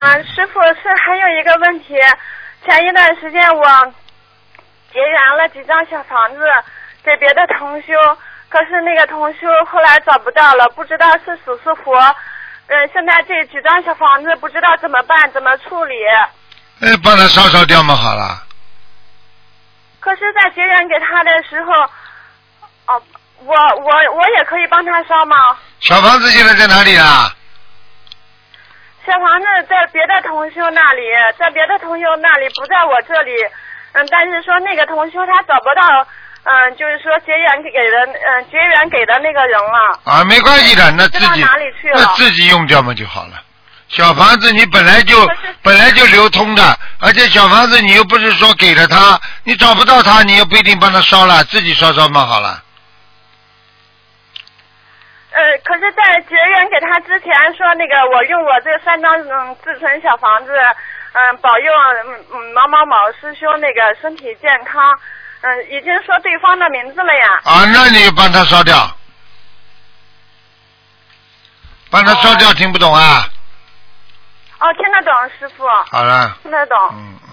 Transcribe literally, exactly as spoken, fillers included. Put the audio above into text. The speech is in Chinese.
嗯，师傅是还有一个问题，前一段时间我结缘了几张小房子给别的同修，可是那个同修后来找不到了，不知道是死是活。嗯，现在这几张小房子不知道怎么办，怎么处理？ 哎，帮他烧烧掉嘛，好了。 可是，在结缘给他的时候，哦，我我我也可以帮他烧吗？ 小房子现在在哪里啊？ 小房子在别的同修那里，在别的同修那里，不在我这里。嗯，但是说那个同修他找不到，嗯，就是说结缘给的，嗯，结缘给的那个人了。 啊，没关系的，那自己哪里去了？ 那自己用掉嘛就好了。小房子你本来就本来就流通的，而且小房子你又不是说给了他，你找不到他，你又不一定帮他烧了，自己烧烧嘛好了。 呃，可是，在结缘给他之前说那个，我用我这三张嗯自存小房子，嗯，保佑嗯毛毛毛师兄那个身体健康，嗯，已经说对方的名字了呀。 啊，那你就帮他烧掉，帮他烧掉，哦、听不懂啊？ 哦，听得懂，师傅。 好了。 听得懂。 嗯。